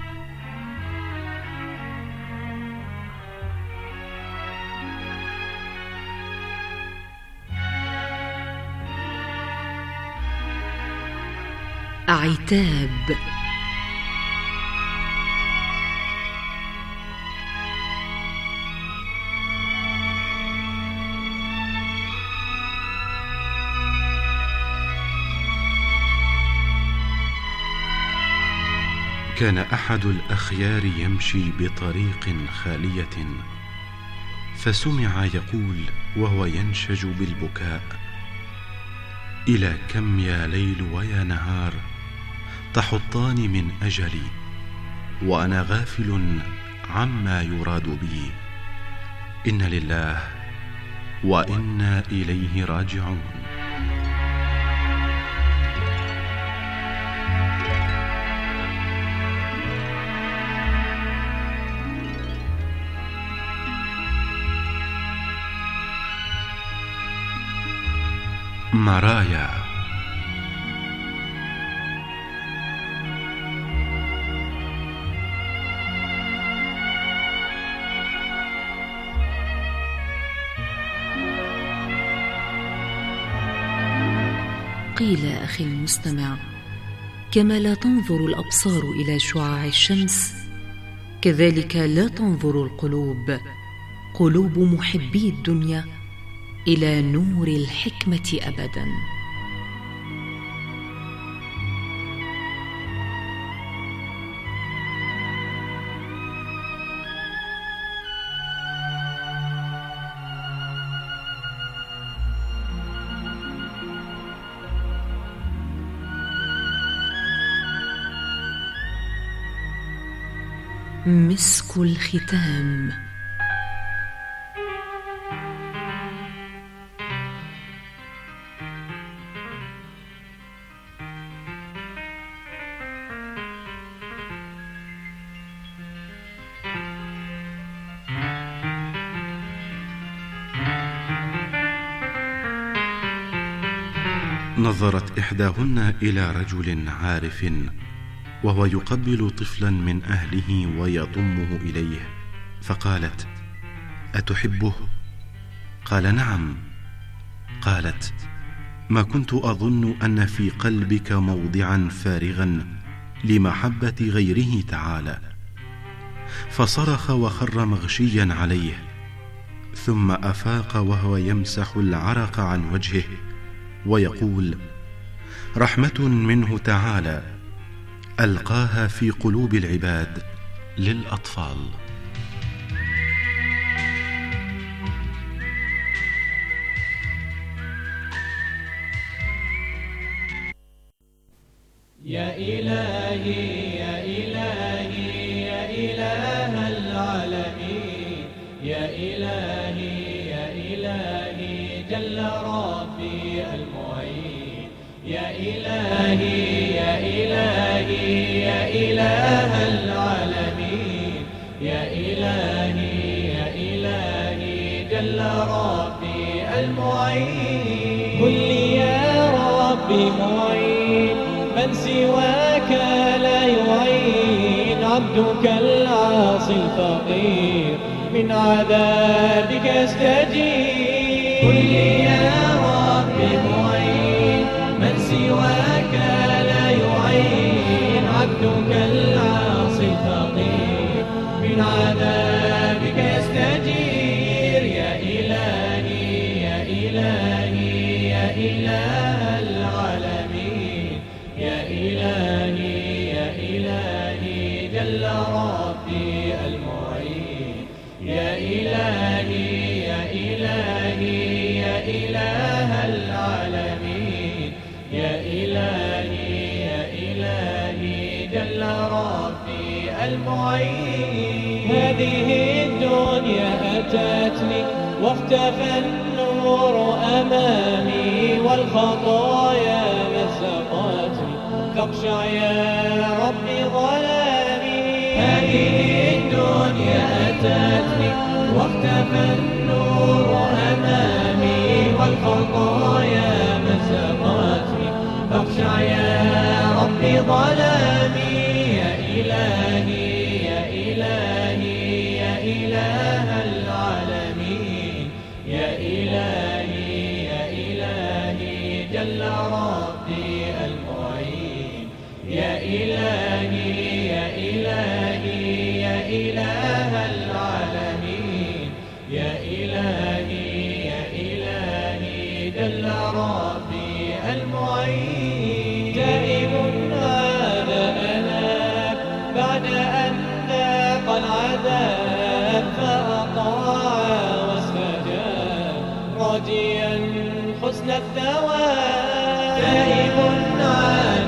S11: عتاب.
S12: كان أحد الأخيار يمشي بطريق خالية، فسمع يقول وهو ينشج بالبكاء: إلى كم يا ليل ويا نهار تحطان من أجلي وأنا غافل عما يراد بي، إن لله وإنا إليه راجعون. مرايا.
S11: قيل أخي المستمع: كما لا تنظر الأبصار إلى شعاع الشمس، كذلك لا تنظر القلوب قلوب محبي الدنيا إلى نور الحكمة أبداً. مسك الختام.
S12: نظرت إحداهن إلى رجل عارف وهو يقبل طفلا من أهله ويضمه إليه، فقالت: أتحبه؟ قال: نعم. قالت: ما كنت أظن أن في قلبك موضعا فارغا لمحبة غيره تعالى. فصرخ وخر مغشيا عليه، ثم أفاق وهو يمسح العرق عن وجهه ويقول: رحمة منه تعالى ألقاها في قلوب العباد للأطفال.
S13: يا إلهي يا إلهي يا إله العالمين، يا إلهي يا إلهي جل ربي المعين، يا إلهي يا إلهي يا إله العالمين، يا إلهي يا إلهي جل ربي المعين. قل لي يا ربي معين، من سواك لا يعين، عبدك العاصي الفقير من عذابك يستجيب. قل لي يا ربي معين، من سواك لا يعين، عبدك العاصي الفقير من عذابك يستجير. يا إلهي يا إلهي يا إله العالمين، يا إلهي يا إلهي جل ربي المعين، يا إلهي يا إلهي يا إله العالمين، يا إلهي يا إلهي جل ربي المعين. هذه الدنيا أتتني واختفى النور أمامي، والخطايا مزقتني فاخشع يا ربي ظلامي. هذه الدنيا أتتني واختفى النور أمامي، والخطايا مزقتني فاخشع يا ربي ظلامي. يا إلهي يا إلهي يا إله العالمين، يا إلهي يا إلهي جل ربي المعين، يا إلهي يا إلهي يا إله العالمين، يا إلهي يا إلهي جل ربي المعين. تائب عاد أناب بعد أن ذاق العذاب، فأطاع واستجاب راجيا حسن الثواب. تائب عاد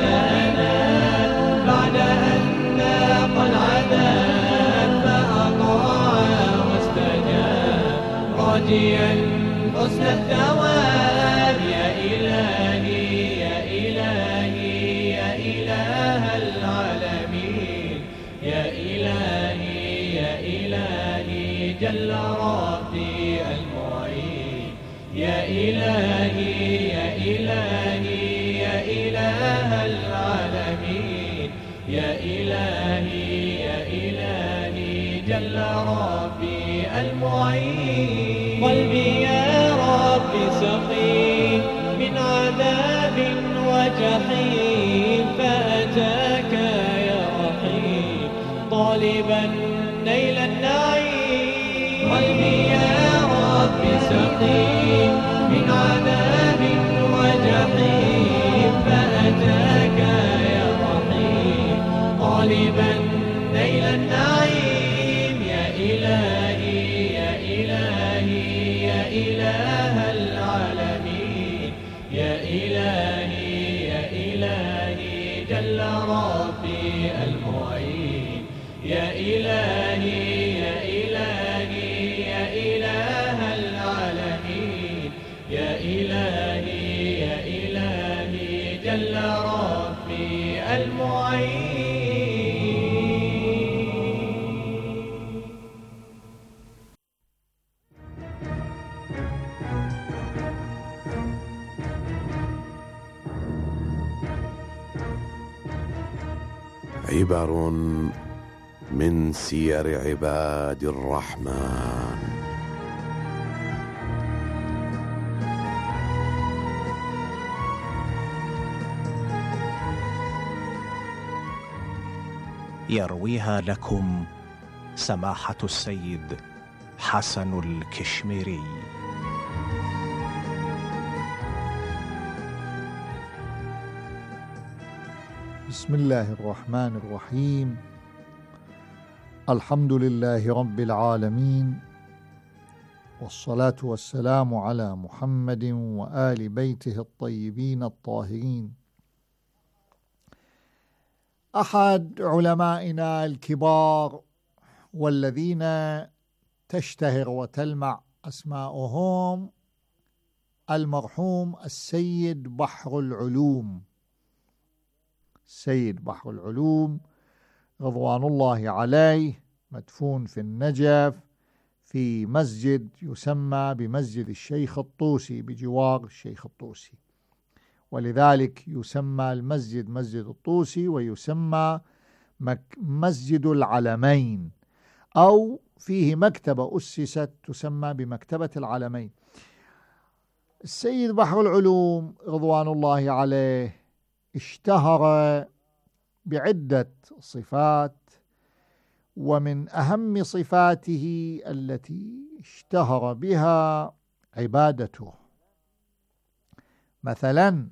S13: أناب بعد أن ذاق العذاب، فأطاع واستجاب راجيا حسن الثواب. يا إلهي يا إلهي يا إله العالمين، يا إلهي يا إلهي جل ربي المعين، يا إلهي يا إلهي يا إله العالمين، يا إلهي يا إلهي جل ربي المعين. قلبي يا ربي سقيم من عذاب وجحيم، فأتاك يا رحيم طالبا نيل النعيم. قلبي
S14: عبر من سير عباد الرحمن.
S15: يرويها لكم سماحة السيد حسن الكشميري.
S16: بسم الله الرحمن الرحيم. الحمد لله رب العالمين، والصلاة والسلام على محمد وآل بيته الطيبين الطاهرين. أحد علمائنا الكبار والذين تشتهر وتلمع أسماؤهم المرحوم السيد بحر العلوم. السيد بحر العلوم رضوان الله عليه مدفون في النجف في مسجد يسمى بمسجد الشيخ الطوسي بجوار الشيخ الطوسي، ولذلك يسمى المسجد مسجد الطوسي ويسمى مسجد العلمين، أو فيه مكتبة أسست تسمى بمكتبة العلمين. السيد بحر العلوم رضوان الله عليه اشتهر بعدة صفات، ومن أهم صفاته التي اشتهر بها عبادته. مثلا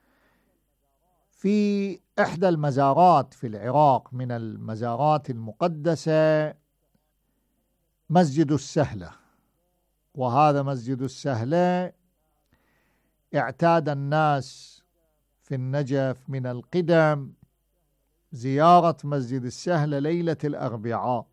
S16: في إحدى المزارات في العراق من المزارات المقدسة مسجد السهلة، وهذا مسجد السهلة اعتاد الناس في النجف من القدم زيارة مسجد السهلة ليلة الأربعاء.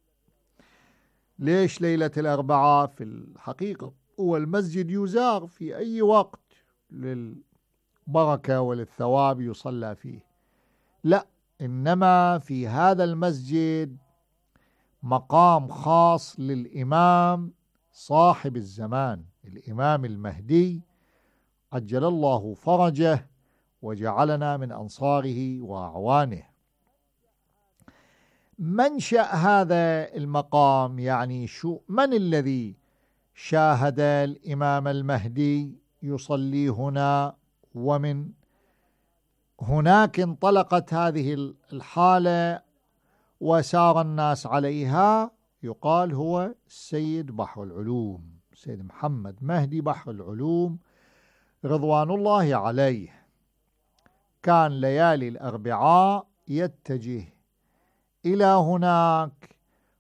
S16: ليش ليلة الأربعاء؟ في الحقيقة هو المسجد يزار في أي وقت للبركة وللثواب يصلى فيه، لا، إنما في هذا المسجد مقام خاص للإمام صاحب الزمان، الإمام المهدي عجل الله فرجه وجعلنا من أنصاره وأعوانه. منشأ هذا المقام، يعني من الذي شاهد الإمام المهدي يصلي هنا، ومن هناك انطلقت هذه الحالة وسار الناس عليها، يقال هو السيد بحر العلوم، السيد محمد مهدي بحر العلوم رضوان الله عليه. كان ليالي الأربعاء يتجه إلى هناك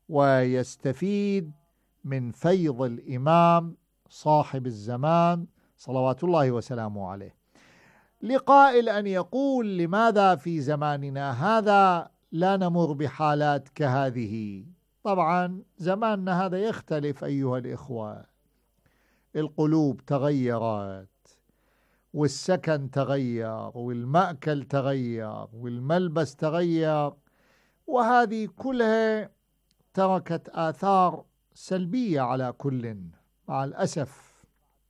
S16: ويستفيد من فيض الإمام صاحب الزمان صلوات الله وسلامه عليه. لقائل أن يقول لماذا في زماننا هذا لا نمر بحالات كهذه؟ طبعا زماننا هذا يختلف أيها الإخوة، القلوب تغيرت، والسكن تغير، والمأكل تغير، والملبس تغير، وهذه كلها تركت آثار سلبية على كل. مع الأسف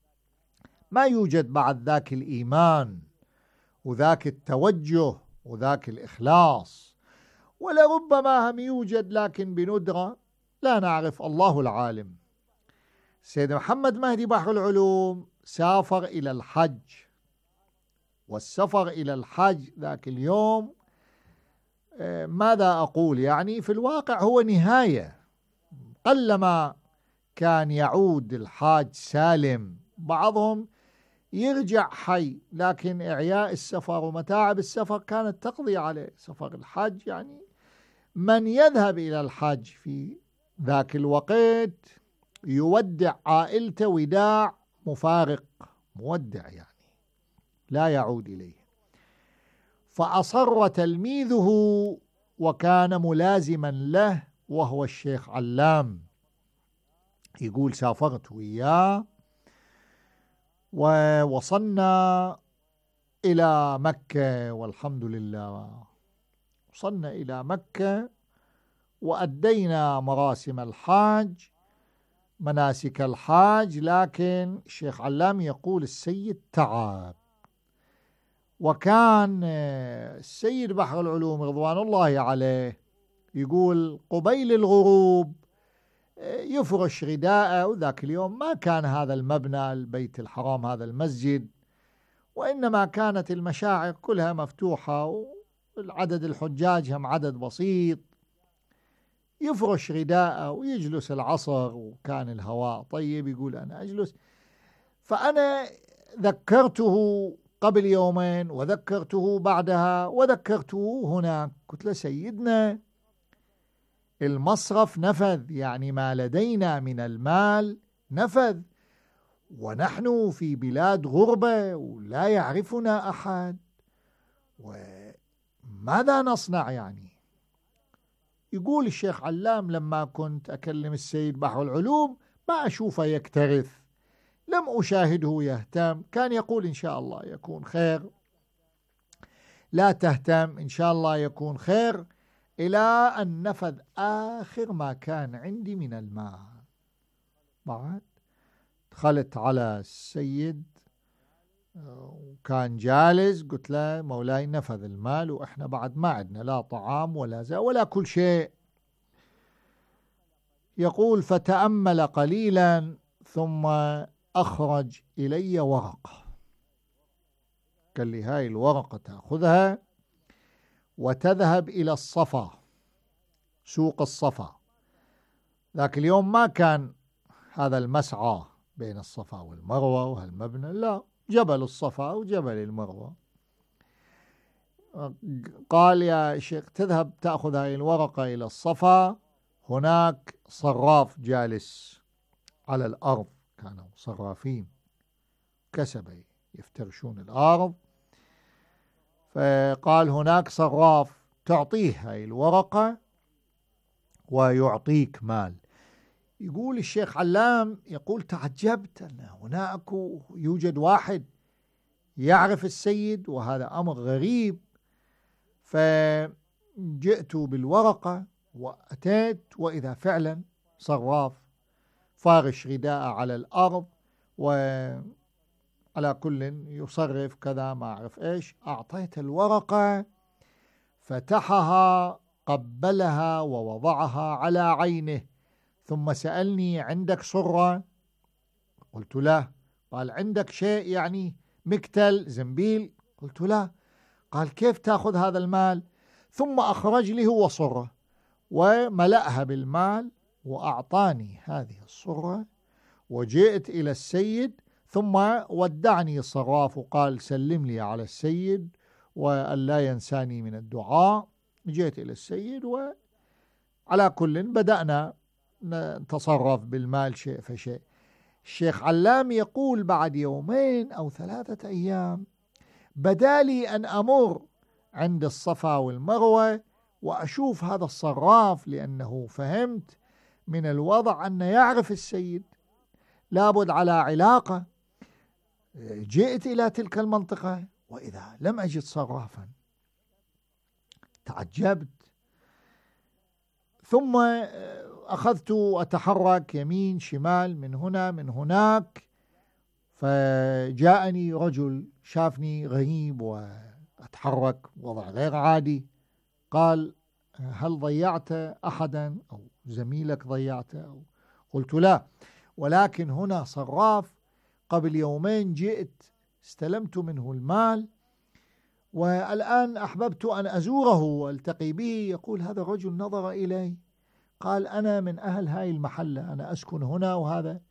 S16: ما يوجد بعد ذاك الإيمان وذاك التوجه وذاك الإخلاص، ولربما هم يوجد لكن بندرة لا نعرف، الله العالم. سيد محمد مهدي بحر العلوم سافر إلى الحج، والسفر إلى الحج ذاك اليوم ماذا أقول، يعني في الواقع هو نهاية. قلما كان يعود الحاج سالم، بعضهم يرجع حي، لكن إعياء السفر ومتاعب السفر كانت تقضي عليه. سفر الحج يعني من يذهب إلى الحج في ذاك الوقت يودع عائلته وداع مفارق، مودع يعني لا يعود إليه. فأصر تلميذه وكان ملازما له وهو الشيخ علام، يقول سافرت وياه ووصلنا إلى مكة، والحمد لله وصلنا إلى مكة وأدينا مراسم الحاج، مناسك الحاج، لكن الشيخ علام يقول السيد تعب وكان السيد بحر العلوم رضوان الله عليه يقول قبيل الغروب يفرش رداءه، وذاك اليوم ما كان هذا المبنى البيت الحرام هذا المسجد، وإنما كانت المشاعر كلها مفتوحة والعدد الحجاج هم عدد بسيط. يفرش رداءه ويجلس العصر وكان الهواء طيب، يقول أنا أجلس. فأنا ذكرته قبل يومين وذكرته بعدها وذكرته هناك، قلت له سيدنا المصرف نفذ، يعني ما لدينا من المال نفذ، ونحن في بلاد غربة ولا يعرفنا أحد، وماذا نصنع يعني؟ يقول الشيخ علام لما كنت أكلم السيد بحر العلوم ما أشوفه يكترث، لم أشاهده يهتم، كان يقول إن شاء الله يكون خير، لا تهتم إن شاء الله يكون خير، إلى أن نفذ آخر ما كان عندي من المال. بعد دخلت على السيد وكان جالس، قلت له مولاي نفذ المال وإحنا بعد ما عندنا لا طعام ولا زي ولا كل شيء. يقول فتأمل قليلا ثم أخرج إلي ورقة، قال لي هاي الورقة تأخذها وتذهب إلى الصفا، سوق الصفا. ذاك اليوم ما كان هذا المسعى بين الصفا والمروة وهالمبنى، لا، جبل الصفا وجبل المروة. قال يا شيخ تذهب تأخذ هاي الورقة إلى الصفا، هناك صراف جالس على الأرض، كانوا صرافين كسبة يفترشون الأرض، فقال هناك صراف تعطيه هاي الورقة ويعطيك مال. يقول الشيخ علام يقول تعجبت أن هناك يوجد واحد يعرف السيد، وهذا أمر غريب. فجئت بالورقة وأتيت وإذا فعلا صراف فارش رداء على الأرض وعلى كل يصرف كذا ما أعرف إيش. أعطيت الورقة، فتحها قبلها ووضعها على عينه، ثم سألني عندك صرة؟ قلت لا. قال عندك شيء يعني مكتل زنبيل؟ قلت لا. قال كيف تأخذ هذا المال؟ ثم أخرج لي هو صرة وملأها بالمال وأعطاني هذه الصرة، وجئت إلى السيد، ثم ودعني الصراف وقال سلم لي على السيد وأن لا ينساني من الدعاء. جئت إلى السيد وعلى كل بدأنا نتصرف بالمال شيء فشيء. الشيخ علام يقول بعد يومين أو 3 أيام بدالي أن أمر عند الصفا والمروة وأشوف هذا الصراف، لأنه فهمت من الوضع أنه يعرف السيد، لابد على علاقة. جئت إلى تلك المنطقة وإذا لم أجد صرافا، تعجبت. ثم أخذت أتحرك يمين شمال من هنا من هناك، فجاءني رجل شافني غريب وأتحرك وضع غير عادي، قال هل ضيعت أحدا أو زميلك ضيعته؟ قلت لا، ولكن هنا صراف قبل يومين جئت استلمت منه المال، والآن أحببت أن أزوره والتقي به. يقول هذا الرجل نظر إلي قال أنا من أهل هاي المحلة، أنا أسكن هنا وهذا